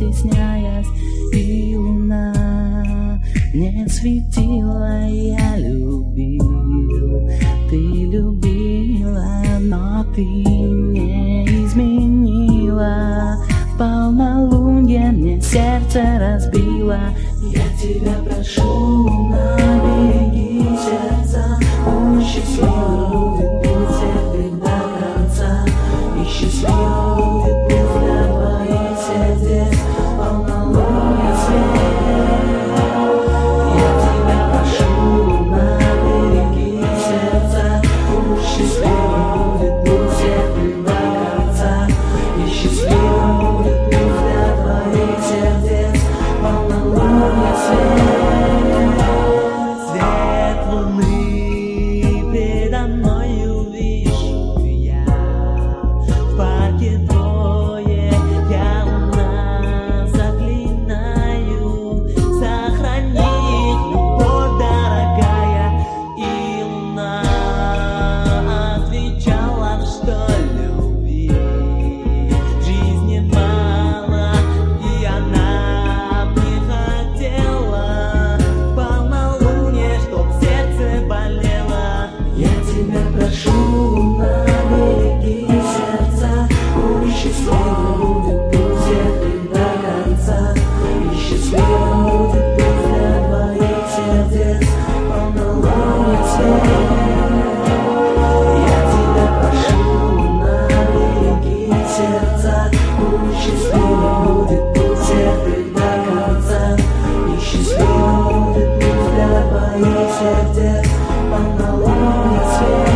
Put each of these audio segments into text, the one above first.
стесняясь, и луна не светила. Я любил, ты любила, но ты не изменила. В полнолуние мне сердце разбило. Я тебя прошу, береги сердца. Пусть счастливым будет путь всех до конца. И счастливым будет путь для твоих сердец. Полнолуние свет. Я тебя прошу, береги сердца. Пусть счастливым будет путь всех до конца. И счастливым будет путь для твоих сердец. Полнолуние свет. Свет луны предо мною вижу я. В парке двое, я луна заклинаю. Сохранить любовь, дорогая. И луна отвечала, что любви в жизни мало, и она не хотела полнолуние, чтоб сердце болело. Я тебя прошу, береги сердца. Пусть счастливым будет путь всех до конца. И счастливым будет путь для твоих сердец. Полнолуние свет. Я тебя прошу, береги сердца. Пусть счастливым будет путь всех до конца. И счастливым будет путь для твоих сердец. Полнолуние свет.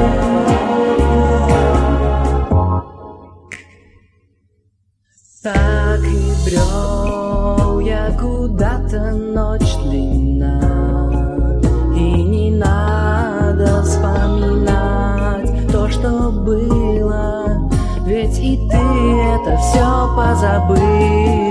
Так и брел я куда-то, ночь длинна, и не надо вспоминать то, что было, ведь и ты это все позабыл.